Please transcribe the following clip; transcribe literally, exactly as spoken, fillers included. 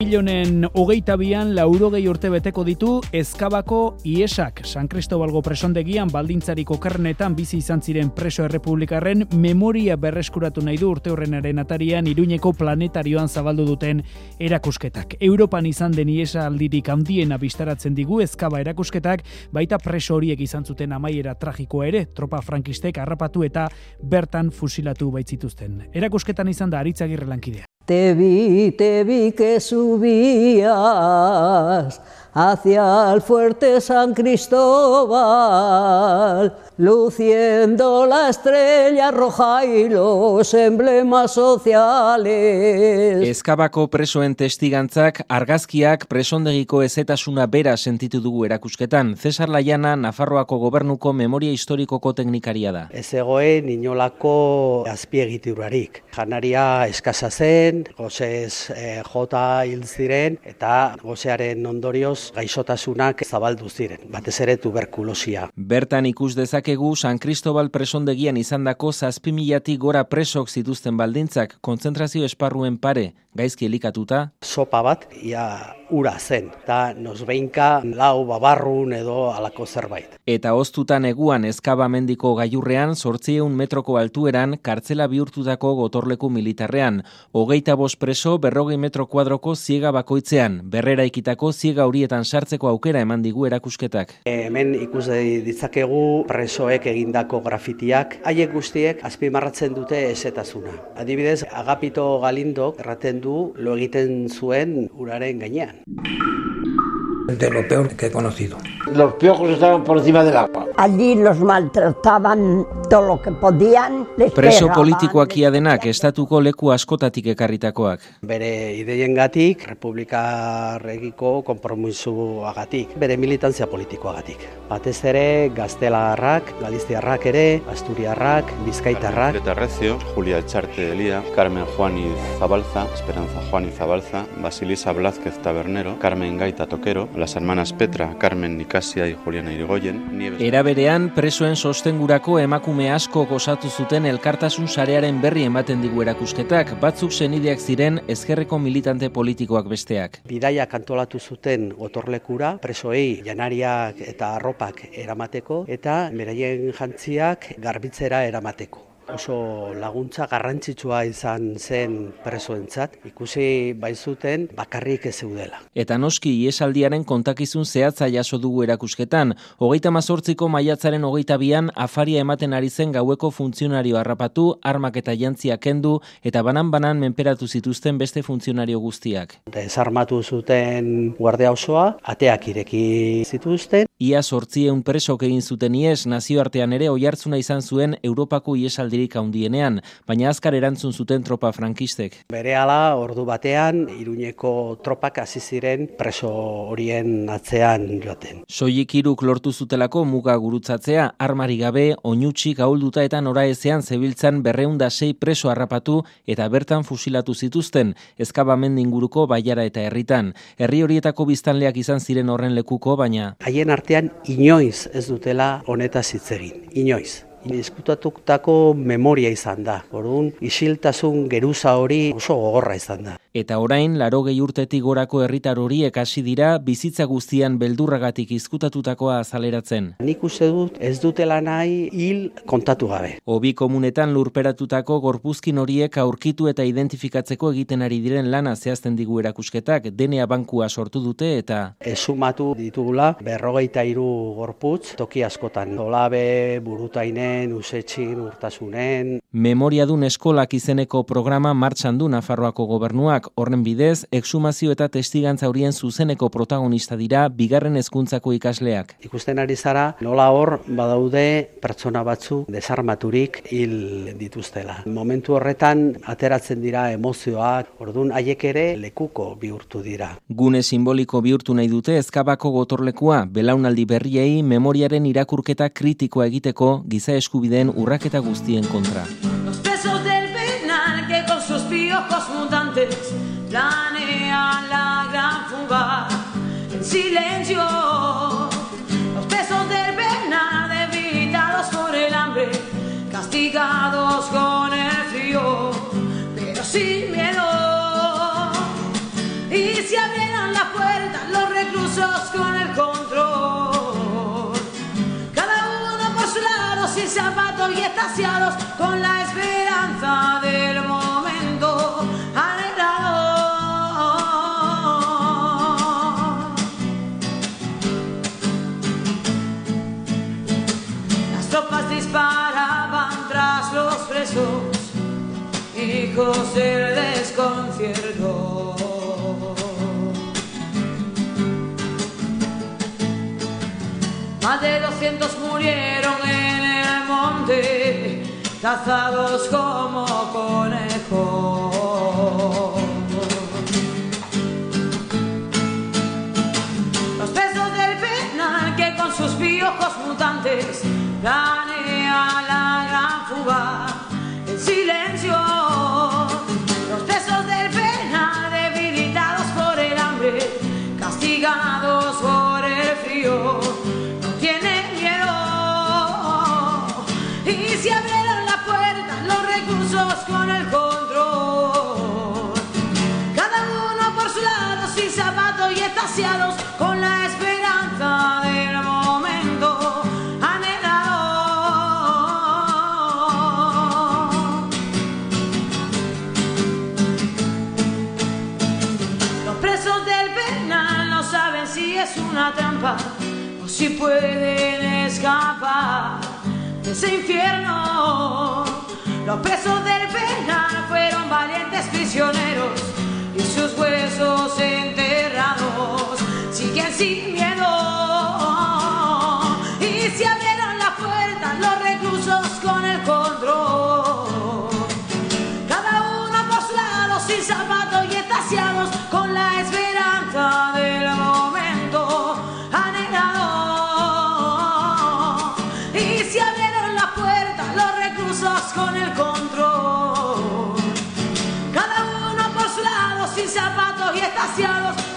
Milonen hogeita bian laurogei urte beteko ditu Ezkabako Iesak. San Kristobalgo presondegian baldintzarik okerrenetan bizi izan ziren preso errepublikarren memoria berreskuratu nahi du urte horrenaren atarian Iruñeko planetarioan zabaldu duten erakusketak. Europan izan den Iesa aldirik handiena bistaratzen digu Ezkaba erakusketak, baita preso horiek izan zuten amaiera tragikoa ere, tropa frankistek harrapatu eta bertan fusilatu baitzituzten. Erakusketan izan da Aritz Agirre lankidea. Te vi, te vi que subías hacia el fuerte San Cristóbal, luciendo la estrella roja y los emblemas sociales. Ezkabako presoen testigantzak, argazkiak, presondegiko ezetasuna bera sentitu dugu erakusketan. Cesar Laiana, Nafarroako gobernuko memoria historikoko teknikaria da. Ez egoen inolako azpiegiturarik. Janaria eskasa zen, gozez eh, jota hil ziren, eta gozearen ondorioz gaixotasunak zabaldu ziren, batez ere tuberkulosia. Bertan ikus dezakegu San Cristobal presondegian izandako zazpi milatik gora presok zituzten baldintzak, kontzentrazio esparruen pare, gaizki elikatuta. Sopa bat, ia ura zen, eta nosbeinka lau babarrun edo alako zerbait. Eta oztuta neguan Ezkaba mendiko gailurrean, zortzieun metroko altueran, kartzela bihurtutako gotorleku militarrean, hogeita bost preso berrogei metro kuadroko ziega bakoitzean, berrera ikitako ziega horietan sartzeko aukera eman digu erakusketak. E, hemen ikus ditzakegu presoek egindako grafitiak, haiek guztiek azpimarratzen dute ezetasuna. Adibidez, Agapito Galindok erraten du lo egiten zuen uraren gainean. De lo peor que he conocido. Los piojos estaban por encima del agua. Allí los maltrataban todo lo que podían. Les Preso pegaban, politikoak ia denak, estatuko leku askotatik ekarritakoak. Bere ideiengatik, republikarrekiko konpromisoagatik, bere militantzia politikoagatik. Batez ere, gaztelarrak, galiziarrak ere, asturiarrak, bizkaitarrak. Carmen Recio, Julia Echarte de Lía, Carmen Juaniz Zabalza, Esperanza Juaniz Zabalza, Basilisa Blázquez Tabernero, Carmen Gaita Toquero, las hermanas Petra, Carmen Nicasia y Juliana Irigoyen. Nieves... Era berean, presoen sostengurako emakume asko osatu zuten elkartasun sarearen berri ematen digu erakusketak, batzuk senideak ziren ezkerreko militante politikoak besteak. Bidaiak antolatu zuten gotorlekura, presoei janariak eta arropak eramateko, eta beraien jantziak garbitzera eramateko. Oso laguntza garrantzitsua izan zen presoentzat, ikusi baizuten bakarrik ez zeudela. Eta noski iesaldiaren kontakizun zehatza jaso dugu erakusketan, hogeita mazortziko maiatzaren hogeita bian afaria ematen ari zen gaueko funtzionario harrapatu, armak eta jantzia kendu, eta banan-banan menperatu zituzten beste funtzionario guztiak. Desarmatu zuten guardia osoa, ateak ireki zituzten. Ia zortzieun presok egin zuten ies, nazioartean ere oihartzuna izan zuen Europako iesaldirik handienean, baina azkar erantzun zuten tropa frankistek. Berehala ordu batean Iruñeko tropak hasi ziren preso horien atzean joaten. Soilik hiruk lortu zutelako muga gurutzatzea, armari gabe, oinutxik ahulduta eta noraezean zebiltzan berrehun eta sei preso harrapatu eta bertan fusilatu zituzten, Ezkaba mendi inguruko Baiara eta herritan. Herri horietako biztanleak izan ziren horren lekuko, baina haien artean inoiz ez dutela honetaz hitz egin, inoiz. Ezkutatutako memoria izan da. Orduan, isiltasun geruza hori oso gogorra izan da. Eta orain, laurogei urtetik gorako herritar horiek hasi dira bizitza guztian beldurragatik izkutatutakoa azaleratzen. Nik uste dut ez dutela nahi hil kontatu gabe. Hobi komunetan lurperatutako gorpuzkin horiek aurkitu eta identifikatzeko egiten ari diren lana zehazten digu erakusketak, D N A bankua sortu dute eta esumatu ditugula berrogeita hiru gorputz toki askotan. Olabe, Burutainen, Usetxin, Urtasunen. Memoriadun eskolak izeneko programa martxan du Nafarroako gobernuak. Horren bidez, exhumazio eta testigantza horien zuzeneko protagonista dira bigarren hezkuntzako ikasleak. Ikusten ari zara, nola hor badaude pertsona batzu desarmaturik hil dituztela. Momentu horretan ateratzen dira emozioak, ordun haiek ere lekuko bihurtu dira. Gune simboliko bihurtu nahi dute Ezkabako gotorlekua, belaunaldi berriei memoriaren irakurketa kritikoa egiteko giza eskubideen urraketa guztien kontra. Que con sus piojos mutantes planean la gran fuga en silencio. Los presos del penal debilitados por el hambre, castigados con el frío, pero sin miedo. Y si abrieran la puerta los reclusos con el control, cada uno por su lado sin zapatos y extasiados con la esperanza del momento anhelado. Las tropas disparaban tras los presos, hijos del desconcierto. Más de doscientos murieron en el monte, cazados como conejos. Los presos del penal que con sus piojos mutantes planean la gran fuga en silencio. Los presos del penal debilitados por el hambre, castigados por el frío, no tienen miedo. Y se abrieron la puerta los reclusos con el control, cada uno por su lado sin zapatos y extasiados con la esperanza del momento anhelado. Los presos del penal no saben si es una trampa o si pueden escapar de ese infierno. Los presos del penal fueron valientes prisioneros y sus huesos enterrados siguen sin miedo. Y se abrieron la puerta los reclusos con el control, cada uno por su lado sin zapatos y extasiados con la esperanza del momento anhelado. Y se abrieron la puerta los reclusos con el control, cada uno por su lado sin zapatos y extasiados